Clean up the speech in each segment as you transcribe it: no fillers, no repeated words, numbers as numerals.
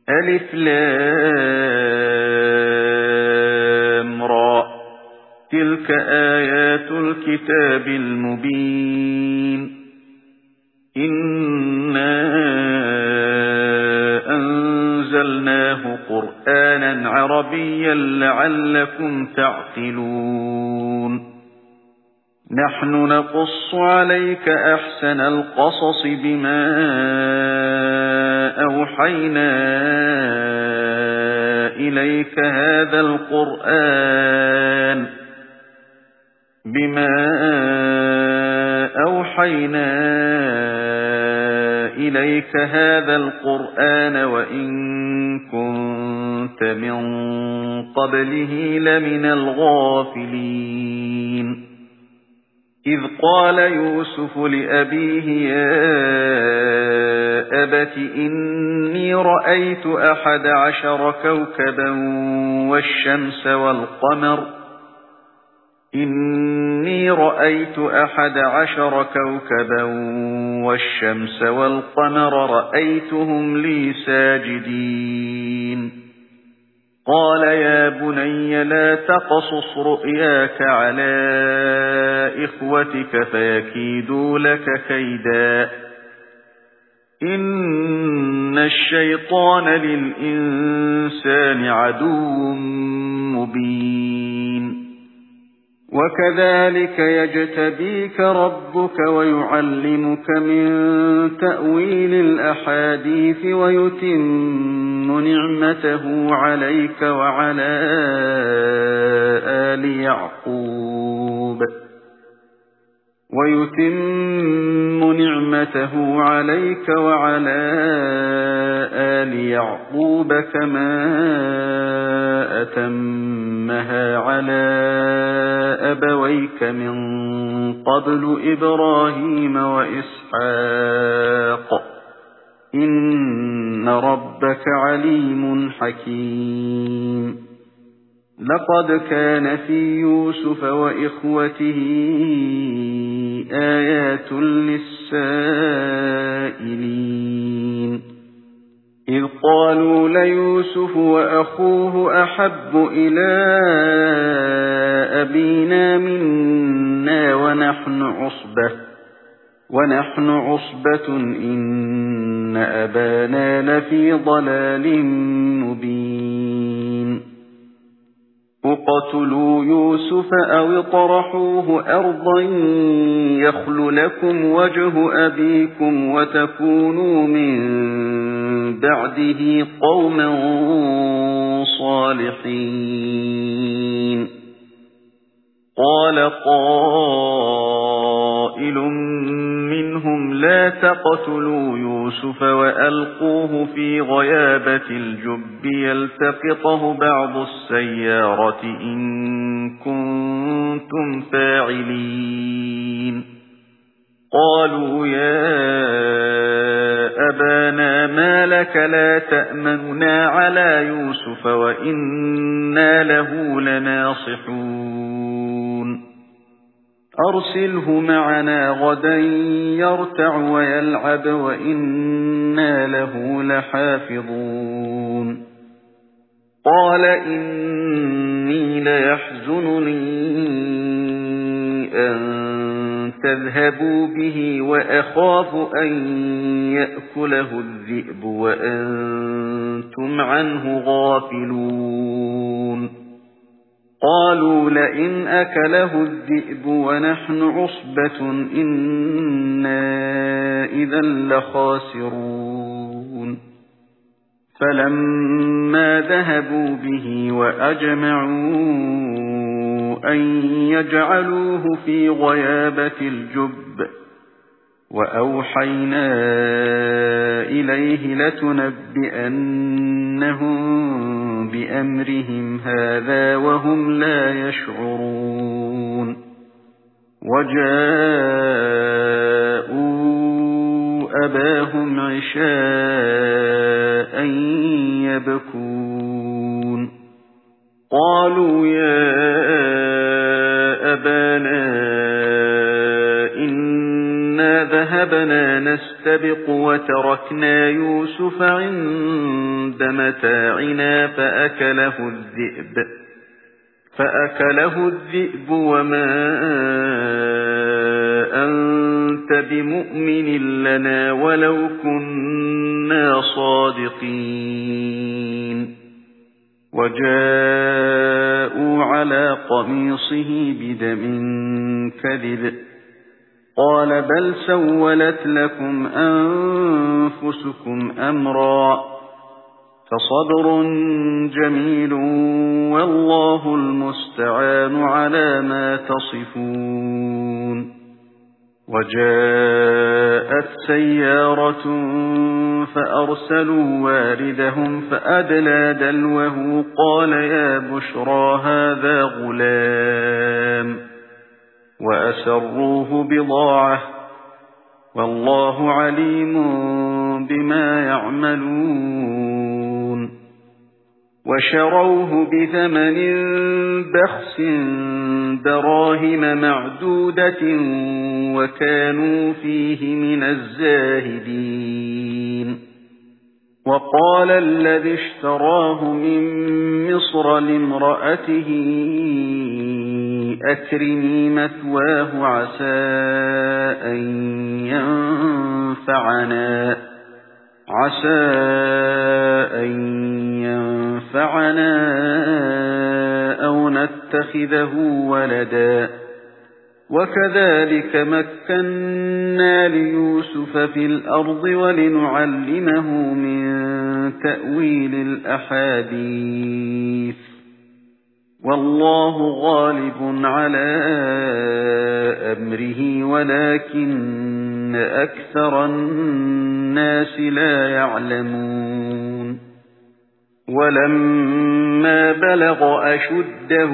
ألف لام را تلك آيات الكتاب المبين إنا أنزلناه قرآنا عربيا لعلكم تعقلون نحن نقص عليك أحسن القصص بما أوحينا إليك هذا القرآن وإن كنت من قبله لمن الغافلين إذ قال يوسف لأبيه يا أبت إني رأيت 11 كوكبا والشمس والقمر رأيتهم لي ساجدين قال يا بني لا تقصص رؤياك على إخوتك فيكيدوا لك كيدا إن الشيطان للإنسان عدو مبين وكذلك يجتبيك ربك ويعلمك من تأويل الأحاديث ويتم نعمته عليك وعلى آل يعقوب كما أتمها على أبويك من قبل إبراهيم وإسحاق إن ربك عليم حكيم لقد كان في يوسف وإخوته آيات للسائلين إذ قالوا ليوسف وأخوه أحب إلى أبينا منا ونحن عصبة إن أبانا لفي ضلال مبين اقتلوا يوسف أو اطرحوه أرضا يخل لكم وجه أبيكم وتكونوا من بعده قوما صالحين قال قائل منهم لا تقتلوا يوسف وألقوه في غيابة الجب يلتقطه بعض السيارة إن كنتم فاعلين قالوا يا أبانا ما لك لا تأمننا على يوسف وإنا له لناصحون أرسله معنا غدا يرتع ويلعب وإنا له لحافظون قال إني ليحزنني أن تذهبوا به وأخاف أن يأكله الذئب وأنتم عنه غافلون قالوا لئن أكله الذئب ونحن عصبة إنا إذا لخاسرون فلما ذهبوا به وأجمعوا أن يجعلوه في غيابة الجب وأوحينا إليه لتنبئنهم بأمرهم هذا وهم لا يشعرون وجاءوا أباهم عشاء يبكون قالوا يا أبانا إنا ذهبنا نستبق وتركنا يوسف عند عند متاعنا فأكله الذئب وما أنت بمؤمن لنا ولو كنا صادقين وجاءوا على قميصه بدم كذب قال بل سولت لكم أنفسكم أمرا فصبر جميل والله المستعان على ما تصفون وجاءت سيارة فأرسلوا واردهم فأدلى دلوه قال يا بشرى هذا غلام وأسروه بضاعة والله عليم بما يعملون وشروه بثمن بخس دراهم معدودة وكانوا فيه من الزاهدين وقال الذي اشتراه من مصر لامرأته أكرمي مثواه عسى أن ينفعنا أو نتخذه ولدا وكذلك مكنا ليوسف في الأرض ولنعلمه من تأويل الأحاديث والله غالب على أمره ولكن أكثر الناس لا يعلمون ولما بلغ أشده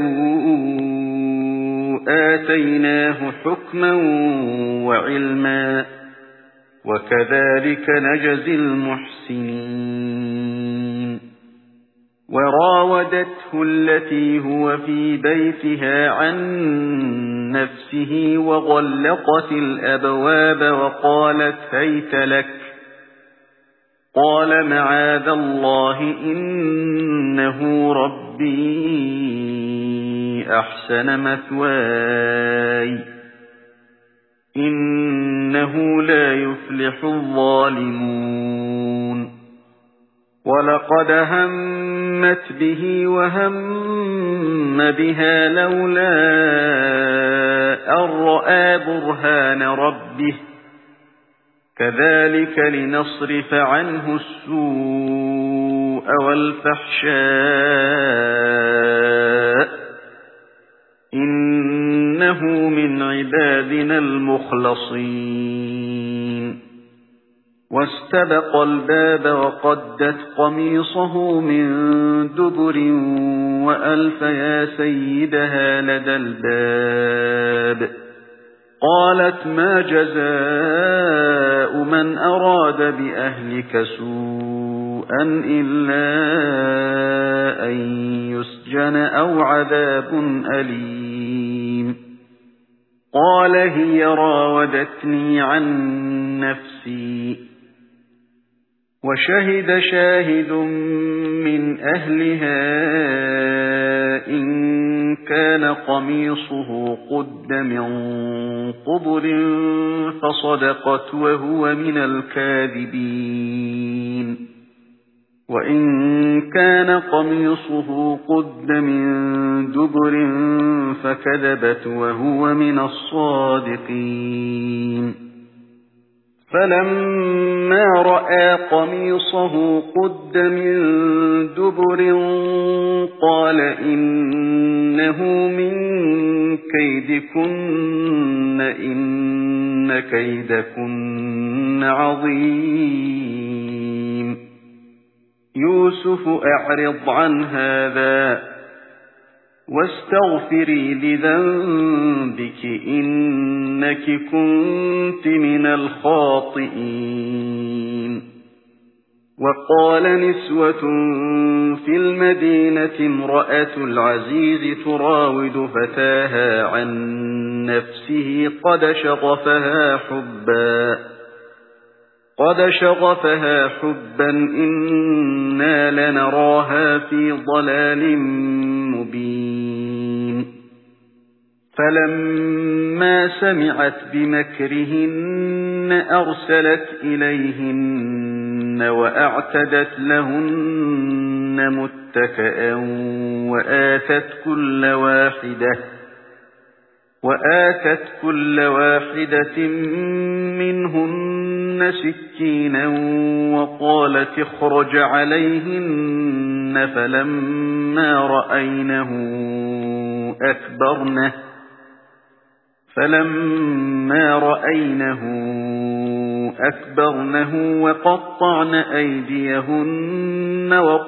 آتيناه حكما وعلما وكذلك نجزي المحسنين وراودته التي هو في بيتها عن نفسه وغلقت الأبواب وقالت هيت لك قال معاذ الله إنه ربي أحسن مثواي إنه لا يفلح الظالمون ولقد همت به وهم بها لولا أن رأى برهان ربه كذلك لنصرف عنه السوء والفحشاء إنه من عبادنا المخلصين واستبق الباب وقدت قميصه من دبر وألف يا سيدها لدى الباب قالت ما جزاء من أراد بأهلك سوءا إلا أن يسجن أو عذاب أليم قال هي راودتني عن نفسي وشهد شاهد من أهلها إن كان قميصه قد من قبل فصدقت وهو من الكاذبين وإن كان قميصه قد من دبر فكذبت وهو من الصادقين فلما رأى قميصه قد من دبر قال إنه من كيدكن إن كيدكن عظيم يوسف أعرض عن هذا واستغفري لذنبك إنك كنت من الخاطئين وقال نسوة في المدينة امرأة العزيز تراود فتاها عن نفسه قد شغفها حبا إنا إِنَّا لَنَرَاهَا فِي ضَلَالٍ مُبِينٍ فَلَمَّا سَمِعَتْ بِمَكْرِهِنَّ أَرْسَلَتْ إِلَيْهِنَّ وَأَعْتَدَتْ لَهُنَّ مُتَّكَأً وَآتَتْ كُلَّ وَاحِدَةٍ مِنْهُنَّ سِكِّينًا وَقَالَتِ اخْرُجْ عَلَيْهِنَّ فَلَمَّا رَأَيْنَهُ أَكْبَرْنَهُ وَقَطَّعْنَ أَيْدِيَهُنَّ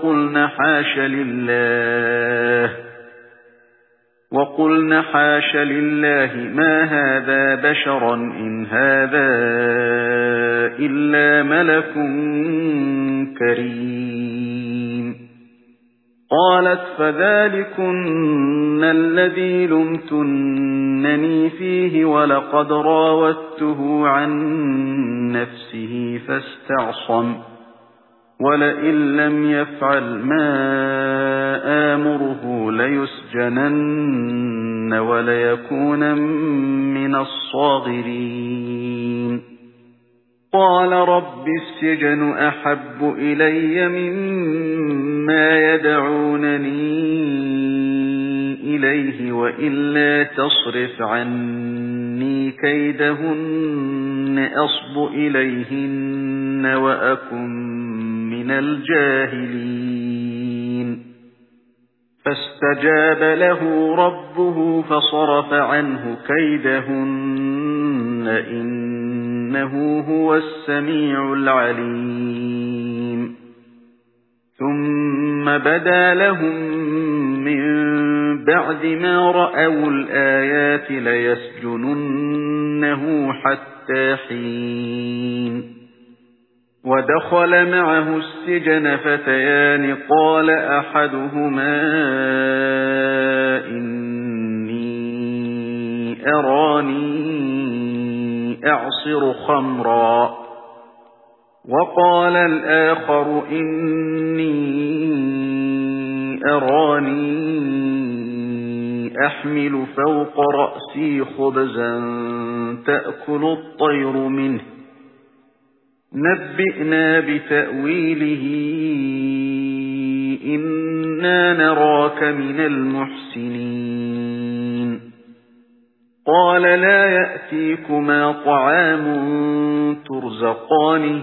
وَقُلْنَ حَاشَ لِلَّهِ مَا هَذَا بَشَرًا إِنْ هَذَا إِلَّا مَلَكٌ كَرِيمٌ قَالَتْ فَذَلِكُنَّ الَّذِي لُمْتُنَّنِي فِيهِ وَلَقَدْ رَاوَدتُّهُ عَن نَّفْسِهِ فَاسْتَعْصَمَ وَلَئِن لَّمْ يَفْعَلْ مَا آمُرُهُ لَيُسْجَنَنَّ وَلَيَكُونًا مِّنَ الصَّاغِرِينَ قَالَ رَبِّ السِّجْنُ أَحَبُّ إِلَيَّ مِمَّا يَدْعُونَنِي إِلَيْهِ وَإِلَّا تَصْرِفْ عَنِّي كَيْدَهُنَّ أَصْبُ إِلَيْهِنَّ وَأَكُن مِّنَ الْجَاهِلِينَ فَاسْتَجَابَ لَهُ رَبُّهُ فَصَرَفَ عَنْهُ كَيْدَهُنَّ إِنَّهُ هُوَ السَّمِيعُ الْعَلِيمُ ثُمَّ بَدَا لَهُم مِّن بَعْدِ مَا رَأَوُا الْآيَاتِ لَيَسْجُنُنَّهُ حَتَّىٰ حِينٍ وَدَخَلَ مَعَهُ السِّجْنَ فَتَيَانِ قَالَ أَحَدُهُمَا إِنِّي أَرَانِي أَعْصِرُ خَمْرًا وَقَالَ الْآخَرُ إِنِّي أَرَانِي أَحْمِلُ فَوْقَ رَأْسِي خُبْزًا تَأْكُلُ الطَّيْرُ مِنْهُ نَبِّئْنَا بِتَأْوِيلِهِ إِنَّا نَرَاكَ مِنَ الْمُحْسِنِينَ قَالَ لَا يَأْتِيكُمَا طَعَامٌ تُرْزَقَانِهِ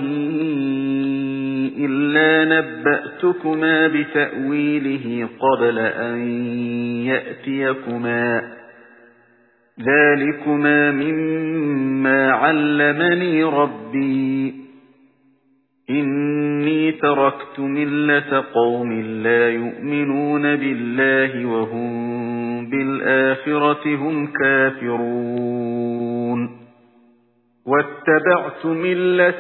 إِلَّا نَبَّأْتُكُمَا بِتَأْوِيلِهِ قَبْلَ أَن يَأْتِيَكُمَا ذَلِكُمَا مِمَّا عَلَّمَنِي رَبِّي إِنِّي تَرَكْتُ مِلَّةَ قَوْمٍ لَّا يُؤْمِنُونَ بِاللَّهِ وَهُمْ بِالْآخِرَةِ هُمْ كَافِرُونَ وَاتَّبَعْتُ مِلَّةَ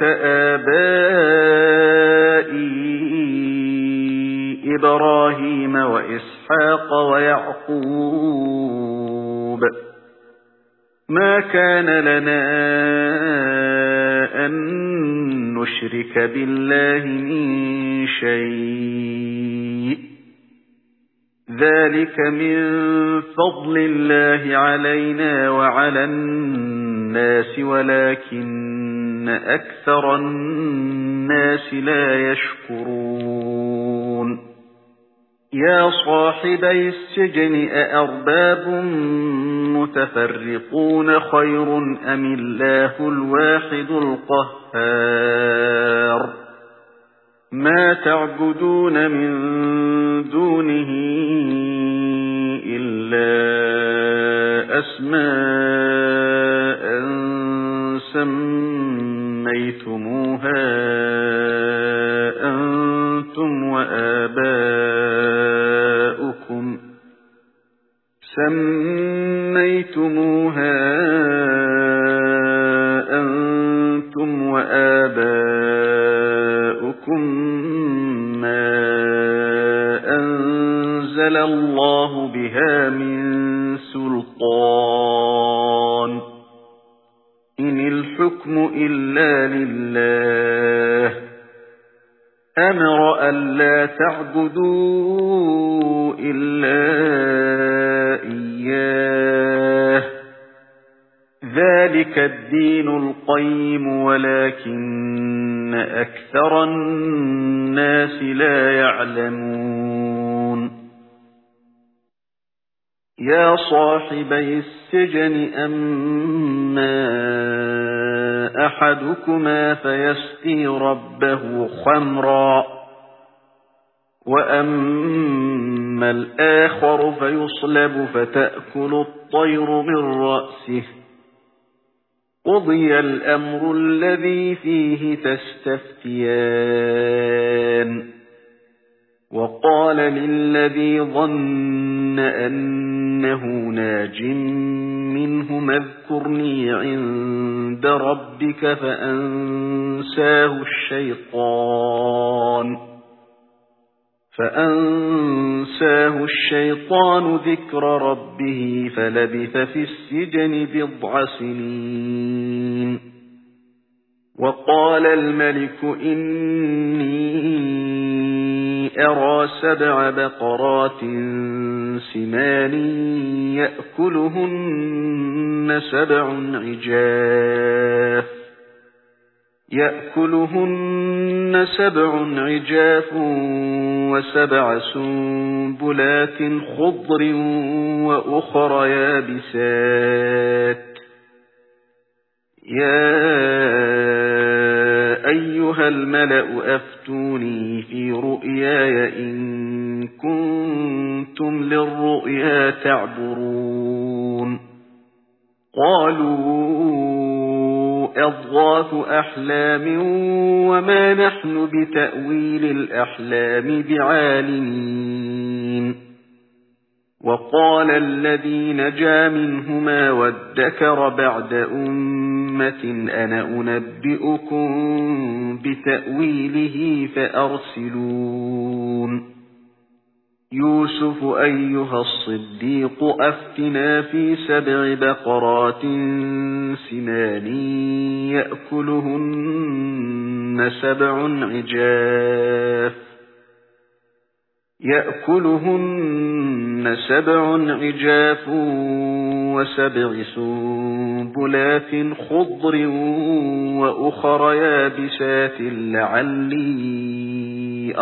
آبَائِي إِبْرَاهِيمَ وَإِسْحَاقَ وَيَعْقُوبَ مَا كَانَ لَنَا أَن نُّشْرِكَ بِاللَّهِ مِن شَيْءٍ ذَلِكَ مِن فَضْلِ اللَّهِ عَلَيْنَا وَعَلَى النَّاسِ وَلَكِنَّ أَكْثَرَ النَّاسِ لَا يَشْكُرُونَ يَا صَاحِبَيِ السِّجْنِ أَأَرْبَابٌ مُتَفَرِّقُونَ خَيْرٌ أَمِ اللَّهُ الْوَاحِدُ الْقَهَّارُ مَا تَعْبُدُونَ مِن دُونِهِ إِلَّا أَسْمَاءً سَمَّيْتُمُوهَا أَنْتُمْ وَآبَاؤُكُمْ مَا أَنزَلَ اللَّهُ بِهَا مِن سُلْطَانٍ إِنِ الْحُكْمُ إِلَّا لِلَّهِ أَمَرَ أَلَّا تعبدوا إلا إياه ذلك الدين القيم ولكن أكثر الناس لا يعلمون يا صاحبي السجن أما أحدكما فيسقي ربه خمرا وأما الآخر فيصلب فتأكل الطير من رأسه قضي الأمر الذي فيه تستفتيان وقال للذي ظن أنه ناج منهما اذكرني عند ربك فأنساه الشيطان ذكر ربه فلبث في السجن بضع سنين وقال الملك إني أرى 7 بقرات سمان يأكلهن سبع عجاف و7 سنبلات خضر وأخر يابسات يا أيها الملأ أفتوني في رؤياي إن كنتم للرؤيا تعبرون قالوا أضغاث أحلام وما نحن بتأويل الأحلام بعالمين وقال الذي نجا منهما وادكر بعد أمة أنا أنبئكم بتأويله فأرسلون يوسف أيها الصديق أفتنا في 7 بقرات سمان يأكلهن 7 عجاف و7 سنبلات خضر وأخر يابسات لعلي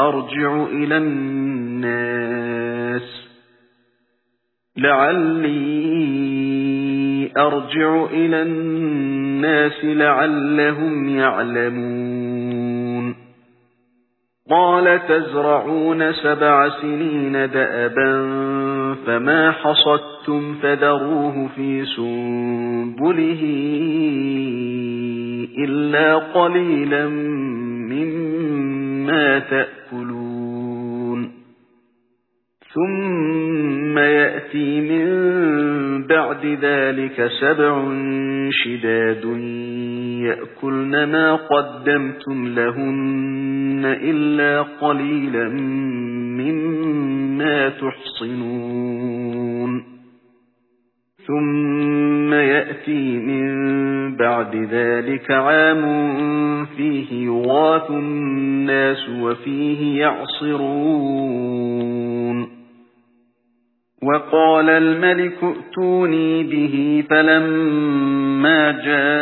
أرجع إلى الناس لعلهم يعلمون قال تزرعون 7 سنين دأبا فما حصدتم فذروه في سنبله إلا قليلا مما تأكلون ثم يأتي من بعد ذلك 7 شداد يأكلن ما قدمتم لهن إلا قليلا مما تحصنون ثم يأتي من بعد ذلك عام فيه يغاث الناس وفيه يعصرون وقال الملك ائتوني به فلما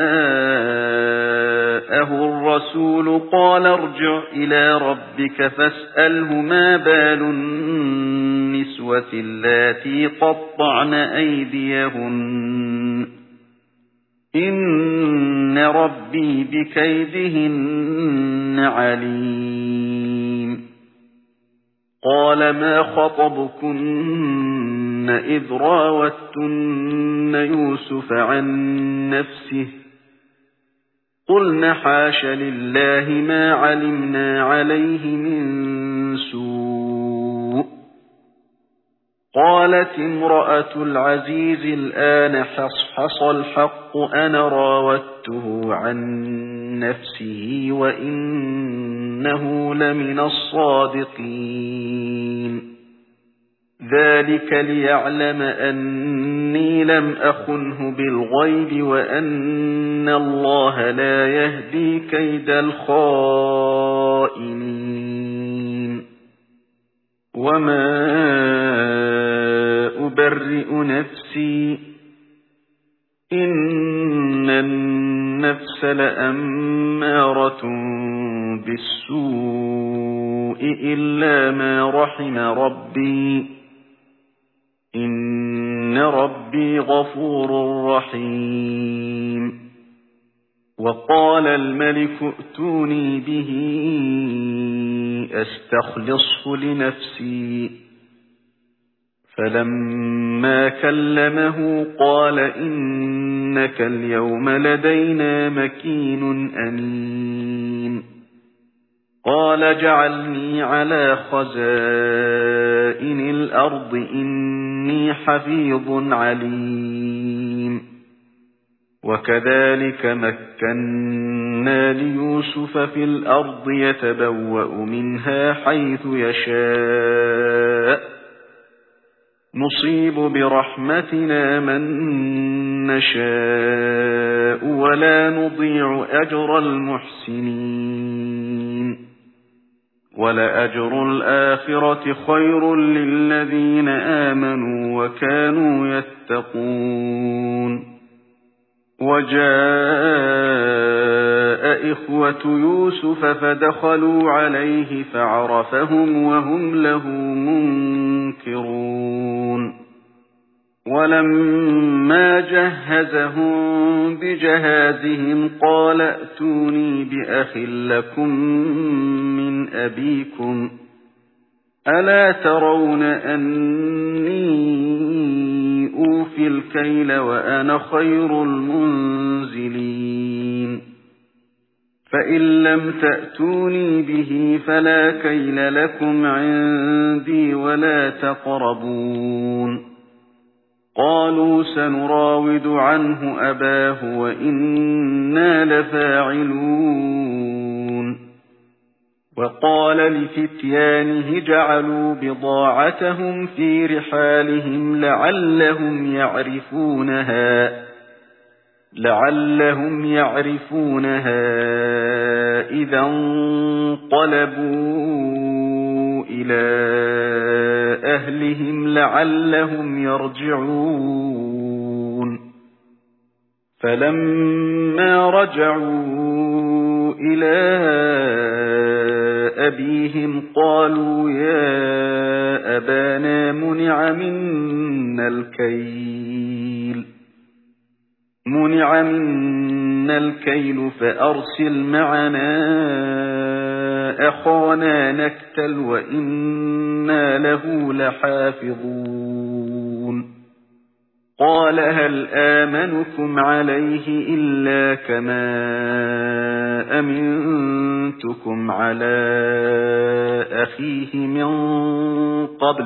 جاءه الرسول قال ارجع إلى ربك فاسأله ما بال النسوة اللاتي قطعن أيديهن إن ربي بكيدهن عليم قال ما خطبكن إذ راوتن يوسف عن نفسه قلن حاش لله ما علمنا عليه من سوء قالت امرأة العزيز الآن حصحص الحق أنا راودته عن نفسه وإنه لمن الصادقين ذلك ليعلم أني لم أخنه بالغيب وأن الله لا يهدي كيد الخائنين وما أبرئ نفسي إن النفس لأمارة بالسوء إلا ما رحم ربي إن ربي غفور رحيم وقال الملك ائتوني به أستخلصه لنفسي فلما كلمه قال إنك اليوم لدينا مكين أمين قال اجعلني على خزائن الأرض إني حفيظ عليم وكذلك مكنا ليوسف في الأرض يتبوأ منها حيث يشاء نصيب برحمتنا من نشاء ولا نضيع أجر المحسنين ولأجر الآخرة خير للذين آمنوا وكانوا يتقون وجاء إخوة يوسف فدخلوا عليه فعرفهم وهم له منكرون ولما جهزهم بجهازهم قال ائتوني بأخ لكم من أبيكم ألا ترون أني أوفي الكيل وأنا خير المنزلين فإن لم تأتوني به فلا كيل لكم عندي ولا تقربون قالوا سنراود عنه أباه وإنا لفاعلون وقال لفتيانه جعلوا بضاعتهم في رحالهم لعلهم يعرفونها إذا انقلبوا إلى أهلهم لعلهم يرجعون فلما رجعوا إلى أبيهم قالوا يا أبانا منع منا الكيل فأرسل معنا أخانا نكتل وإنا له لحافظون قال هل آمنكم عليه إلا كما أمنتكم على أخيه من قبل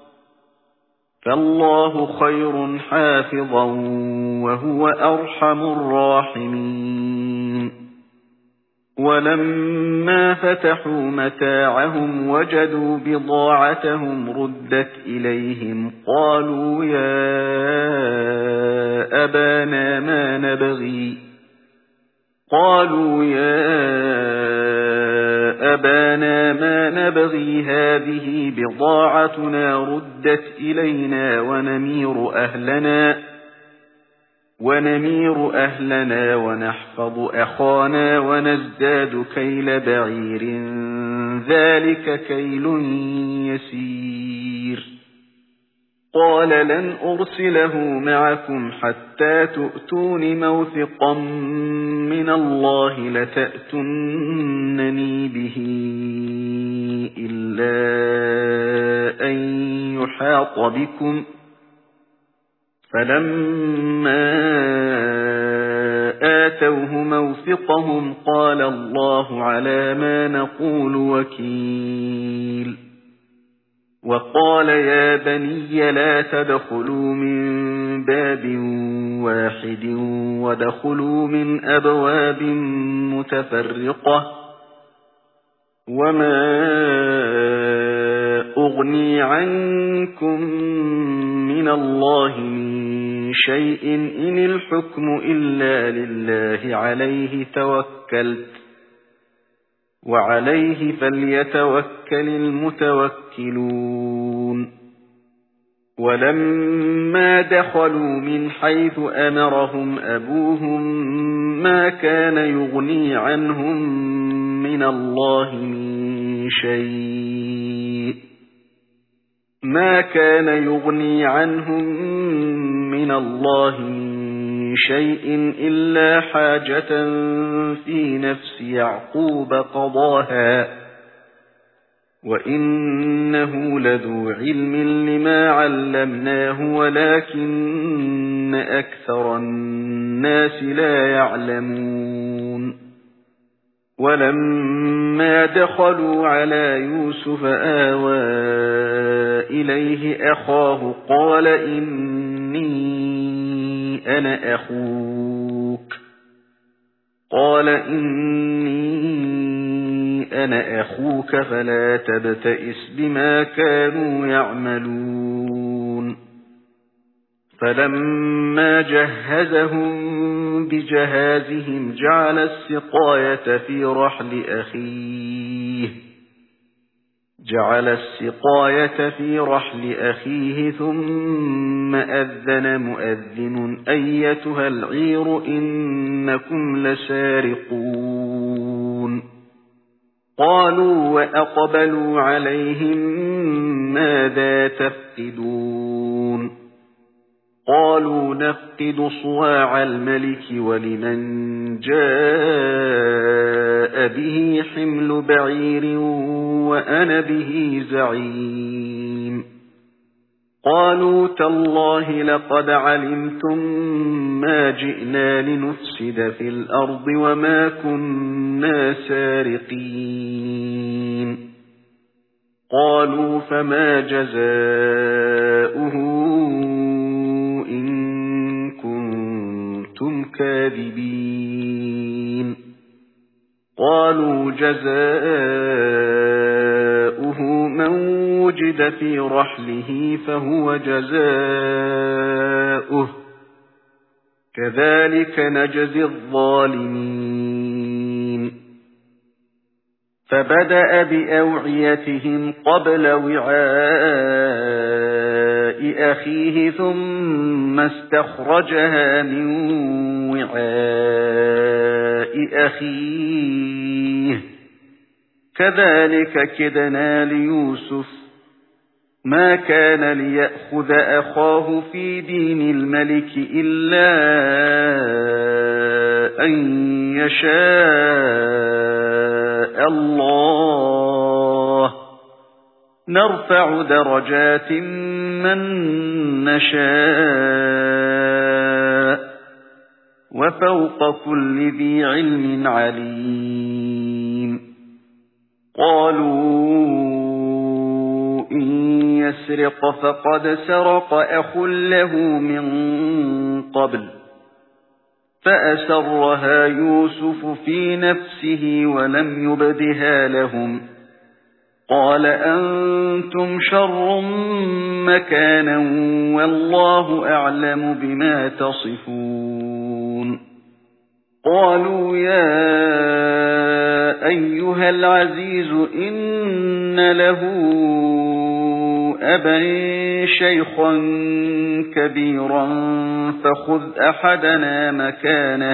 فالله خير حافظا وهو أرحم الراحمين ولما فتحوا متاعهم وجدوا بضاعتهم ردت إليهم قالوا يا أبانا ما نبغي هذه بضاعتنا ردت إلينا ونمير أهلنا ونحفظ أخانا ونزداد كيل بعير ذلك كيل يسير قال لن أرسله معكم حتى تؤتون موثقا من الله لتأتونني به إلا أن يحاط بكم فلما آتوه موثقهم قال الله على ما نقول وكيل وقال يا بني لا تدخلوا من باب واحد ودخلوا من أبواب متفرقة وما أغني عنكم من الله من شيء إن الحكم إلا لله عليه توكلت وعليه فليتوكل فليتوكل المتوكلون ولما دخلوا من حيث أمرهم أبوهم ما كان يغني عنهم من الله من شيء إلا حاجة في نفس يعقوب قضاها وإنه لذو علم لما علمناه ولكن أكثر الناس لا يعلمون ولما دخلوا على يوسف آوى إليه أخاه قال إني أنا أخوك فلا تبتئس بما كانوا يعملون فلما جهزهم بجهازهم جعل السقاية في رحل أخيه ثم أذن مؤذن أيتها العير إنكم لسارقون قالوا وأقبلوا عليهم ماذا تفقدون قالوا نفقد صواع الملك ولمن جاء به حمل بعير وأنا به زعيم قالوا تالله لقد علمتم ما جئنا لنفسد في الأرض وما كنا سارقين قالوا فما جزاؤه إن كنتم كاذبين قالوا جزاؤه من وجد في رحله فهو جزاؤه كذلك نجزي الظالمين فبدأ بأوعيتهم قبل وعاء أخيه ثم استخرجها من وعاء أخيه كذلك كدنا ليوسف ما كان ليأخذ أخاه في دين الملك إلا أن يشاء الله نرفع درجات من نشاء وفوق كل ذي علم عليم قالوا إن يسرق فقد سرق أخ له من قبل فأسرها يوسف في نفسه ولم يبدها لهم قال أنتم شر مكانا والله أعلم بما تصفون قالوا يا أيها العزيز إن له أبا شيخا كبيرا فخذ أحدنا مكانه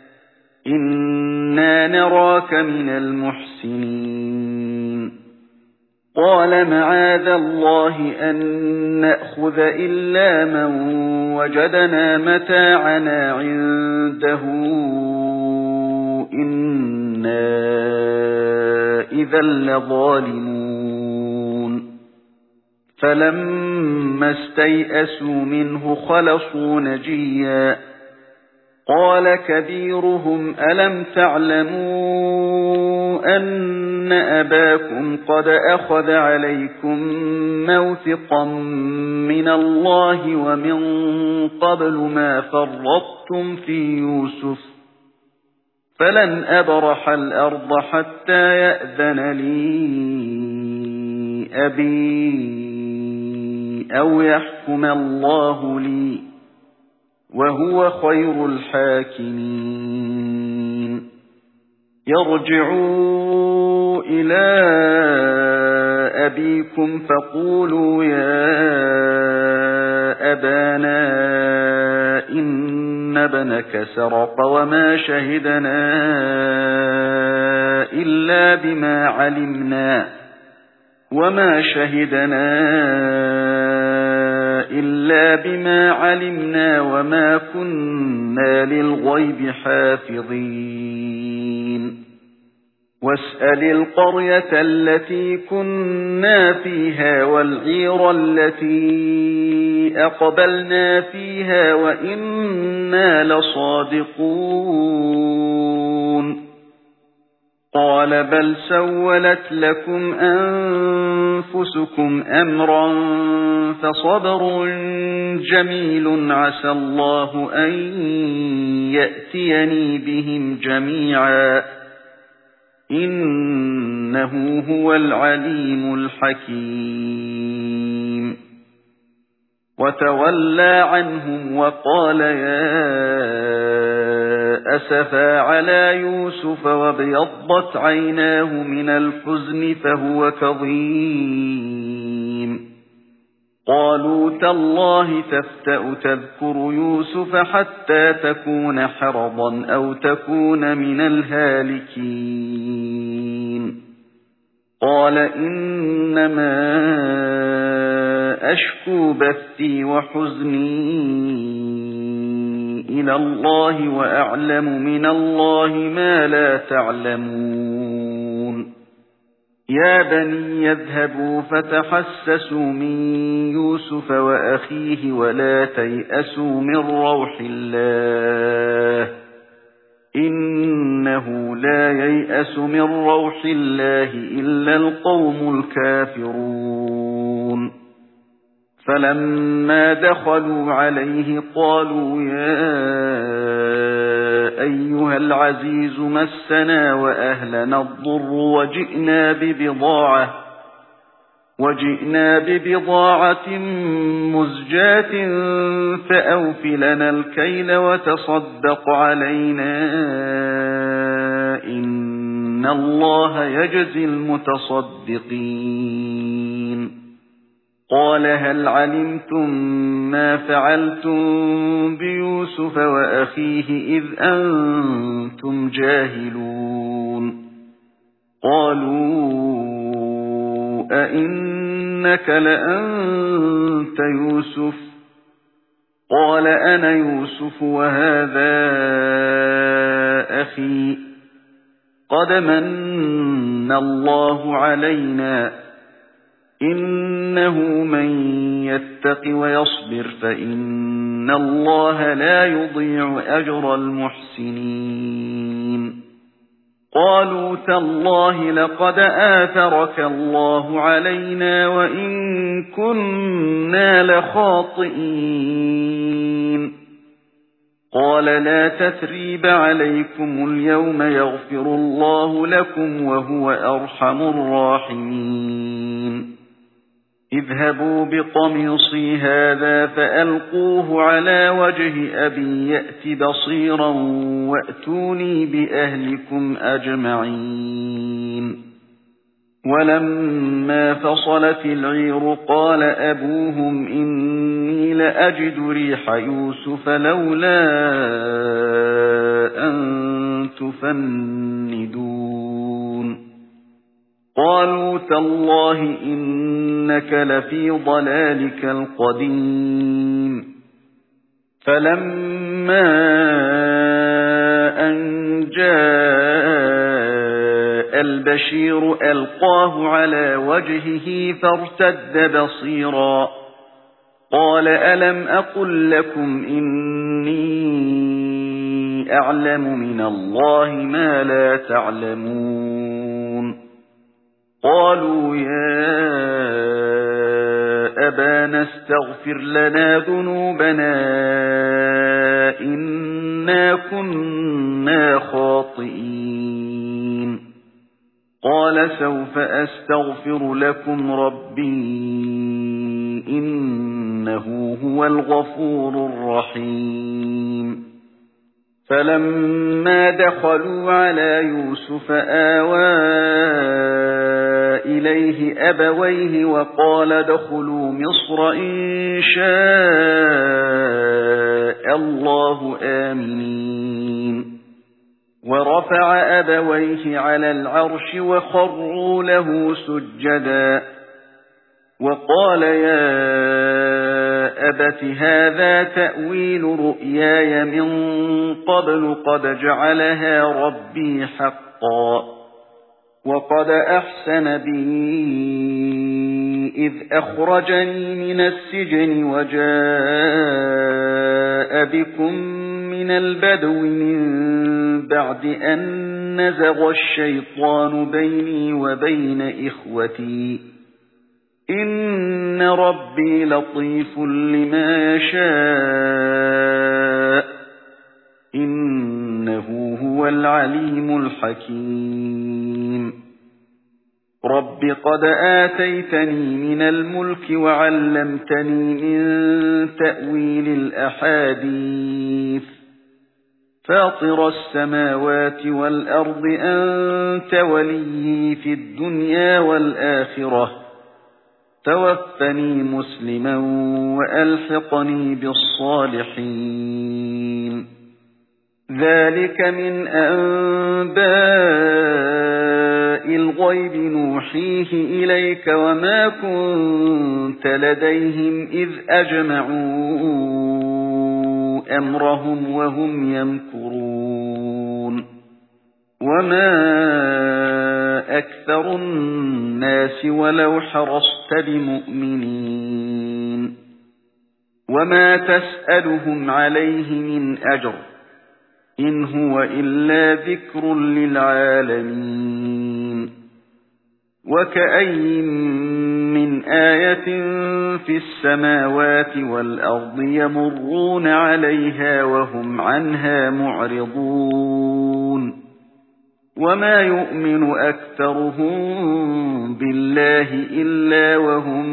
إنا نراك من المحسنين قال معاذ الله أن نأخذ إلا من وجدنا متاعنا عنده إنا إذا لظالمون فلما استيئسوا منه خلصوا نجيا قال كبيرهم ألم تعلموا أن أباكم قد أخذ عليكم موثقا من الله ومن قبل ما فرطتم في يوسف فلن أبرح الأرض حتى يأذن لي أبي أو يحكم الله لي وهو خير الحاكمين يرجعوا إلى أبيكم فقولوا يا أبانا إن ابنك سرق وما شهدنا إلا بما علمنا وما كنا للغيب حافظين واسأل القرية التي كنا فيها والعير التي أقبلنا فيها وإنا لصادقون قال بل سولت لكم أنفسكم أمرا فصبر جميل عسى الله أن يأتيني بهم جميعا إنه هو العليم الحكيم وتولى عنهم وقال يا أسفا على يوسف وابيضت عيناه من الحزن فهو كظيم قالوا تالله تفتأ تذكر يوسف حتى تكون حرضا أو تكون من الهالكين قال إنما أشكو بثي وحزني إلى الله وأعلم من الله ما لا تعلمون يا بني يذهبوا فتحسسوا من يوسف وأخيه ولا تيأسوا من روح الله إنه لا ييأس من روح الله إلا القوم الكافرون فلما دخلوا عليه قالوا يا أيها العزيز مسنا وأهلنا الضر وجئنا ببضاعة مزجاة فأوف لنا الكيل وتصدق علينا إن الله يجزي المتصدقين قال هل علمتم ما فعلتم بيوسف وأخيه إذ أنتم جاهلون قالوا أئنك لأنت يوسف قال أنا يوسف وهذا أخي قد من الله علينا إنه من يتق ويصبر فإن الله لا يضيع أجر المحسنين قالوا تالله لقد آثرك الله علينا وإن كنا لخاطئين قال لا تثريب عليكم اليوم يغفر الله لكم وهو أرحم الراحمين اذهبوا بقميصي هذا فألقوه على وجه أبي يأت بصيرا وأتوني بأهلكم أجمعين ولما فصلت العير قال أبوهم إني لأجد ريح يوسف لولا أن تفندون قالوا تالله إنك لفي ضلالك القديم فلما أن جاء البشير ألقاه على وجهه فارتد بصيرا قال ألم أقل لكم إني أعلم من الله ما لا تعلمون قالوا يا أبانا استغفر لنا ذنوبنا إنا كنا خاطئين قال سوف أستغفر لكم ربي إنه هو الغفور الرحيم فَلَمَّا دَخَلُوا عَلَى يُوسُفَ آوَى إِلَيْهِ أَبَوَيْهِ وَقَالَ ادْخُلُوا مِصْرَ إِن شَاءَ اللَّهُ آمِنِينَ وَرَفَعَ أَبَوَيْهِ عَلَى الْعَرْشِ وَخَرُّوا لَهُ سُجَّدًا وَقَالَ يَا أَبَتِ هَذَا تَأْوِيلُ رُؤْيَايَ مِن قَبْلُ قَدْ جَعَلَهَا رَبِّي حَقًّا وَقَدْ أَحْسَنَ بِي إِذْ أَخْرَجَنِي مِنَ السِّجْنِ وَجَاءَ بِكُم مِّنَ الْبَدْوِ مِن بَعْدِ أَن نَّزَغَ الشَّيْطَانُ بَيْنِي وَبَيْنَ إِخْوَتِي إِنَّ رَبِّي لَطِيفٌ لِمَا يَشَاءُ إِنَّهُ هُوَ الْعَلِيمُ الْحَكِيمُ رَبِّ قَدْ آتَيْتَنِي مِنَ الْمُلْكِ وَعَلَّمْتَنِي مِن تَأْوِيلِ الْأَحَادِيثِ فَاطِرَ السَّمَاوَاتِ وَالْأَرْضِ أَنْتَ وَلِيِّي فِي الدُّنْيَا وَالْآخِرَةِ توفني مسلما وألحقني بالصالحين ذلك من أنباء الغيب نوحيه إليك وما كنت لديهم إذ أجمعوا أمرهم وهم يمكرون وما أكثر الناس ولو حرصت بمؤمنين وما تسألهم عليه من أجر إن هو إلا ذكر للعالمين وكأين من آية في السماوات والأرض يمرون عليها وهم عنها معرضون وما يؤمن أكثرهم بالله إلا وهم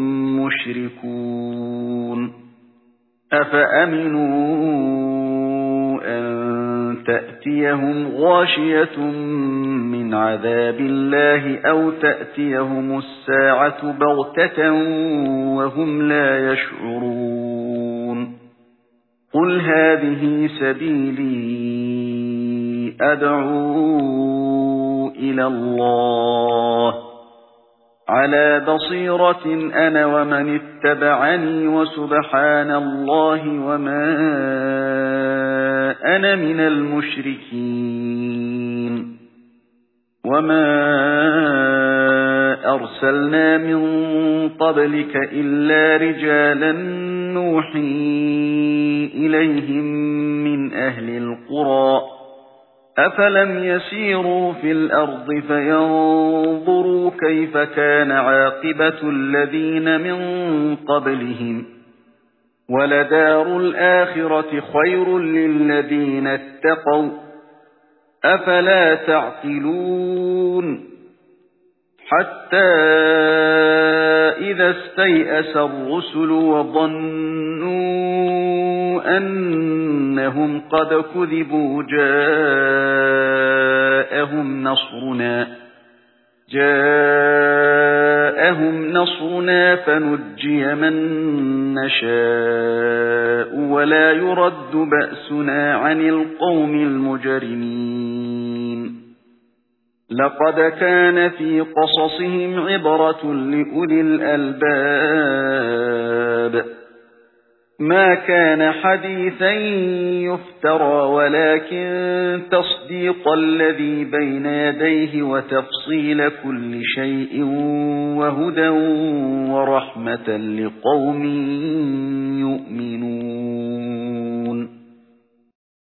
مشركون أفأمنوا أن تأتيهم غاشية من عذاب الله أو تأتيهم الساعة بغتة وهم لا يشعرون قل هذه سبيلي أدعو إلى الله على بصيرة أنا ومن اتبعني وسبحان الله وما أنا من المشركين وما أرسلنا من قبلك إلا رجالا نوحي إليهم من أهل القرى أفلم يسيروا في الأرض فينظروا كيف كان عاقبة الذين من قبلهم ولدار الآخرة خير للذين اتقوا أفلا تعقلون حتى إذا استيأس الرسل وظنوا أنهم قد كذبوا جاءهم نصرنا فنجي من نشاء ولا يرد بأسنا عن القوم المجرمين لقد كان في قصصهم عبرة لأولي الألباب ما كان حديثا يفترى ولكن تصديق الذي بين يديه وتفصيل كل شيء وهدى ورحمة لقوم يؤمنون